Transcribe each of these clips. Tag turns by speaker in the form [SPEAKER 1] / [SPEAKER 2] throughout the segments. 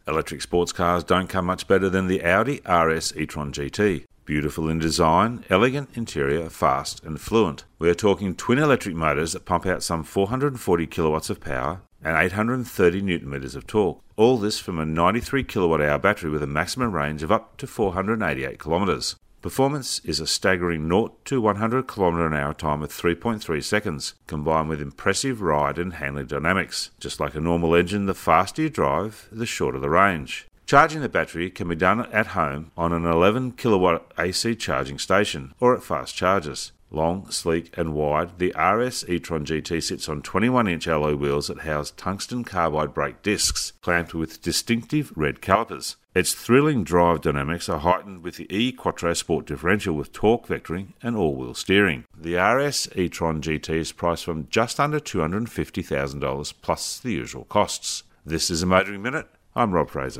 [SPEAKER 1] Electric sports cars don't come much better than the Audi RS e-tron GT. Beautiful in design, elegant interior, fast and fluent. We are talking twin electric motors that pump out some 440 kilowatts of power and 830 newton meters of torque. All this from a 93 kilowatt hour battery with a maximum range of up to 488 kilometres. Performance is a staggering 0 to 100 km an hour time of 3.3 seconds, combined with impressive ride and handling dynamics. Just like a normal engine, the faster you drive, the shorter the range. Charging the battery can be done at home on an 11 kilowatt AC charging station or at fast chargers. Long, sleek and wide, the RS e-tron GT sits on 21-inch alloy wheels that house tungsten carbide brake discs, clamped with distinctive red calipers. Its thrilling drive dynamics are heightened with the E-Quattro Sport differential with torque vectoring and all-wheel steering. The RS e-tron GT is priced from just under $250,000 plus the usual costs. This is a Motoring Minute. I'm Rob Fraser.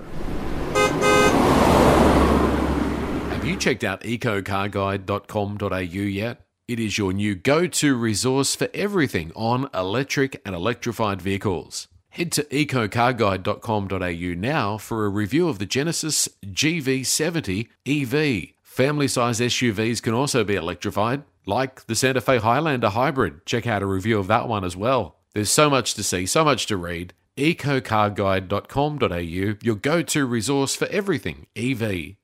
[SPEAKER 2] Have you checked out ecocarguide.com.au yet? It is your new go-to resource for everything on electric and electrified vehicles. Head to ecocarguide.com.au now for a review of the Genesis GV70 EV. Family-size SUVs can also be electrified, like the Santa Fe Highlander Hybrid. Check out a review of that one as well. There's so much to see, so much to read. ecocarguide.com.au, your go-to resource for everything EV.